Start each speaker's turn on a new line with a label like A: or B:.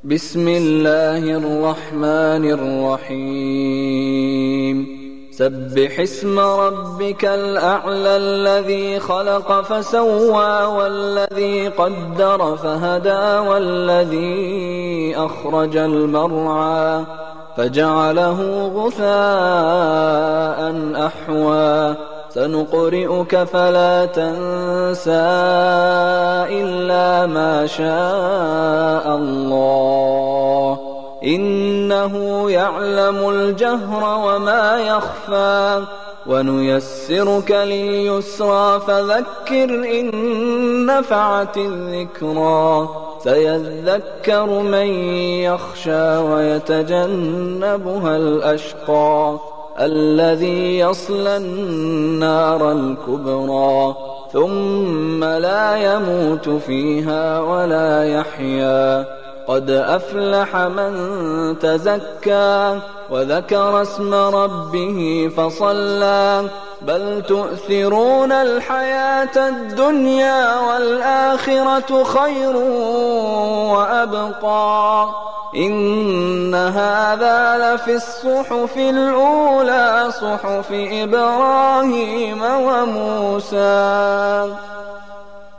A: بسم الله الرحمن الرحيم سبح اسم ربك الأعلى الذي خلق فسوى والذي قدر فهدى والذي أخرج المرعى فجعله غثاء أحوى سنقرئك فلا تنسى إلا ما شاء الله إنه يعلم الجهر وما يخفى ونيسرك لليسرى فذكر إن نفعت الذكرى سيذكر من يخشى ويتجنبها الأشقى الذي يصلى النار الكبرى ثم لا يموت فيها ولا يحيا قد أفلح من تزكى وذكر اسم ربه فصلى بل تؤثرون الحياة الدنيا والآخرة خير وأبقى إن هذا لفي الصحف الأولى صحف إبراهيم وموسى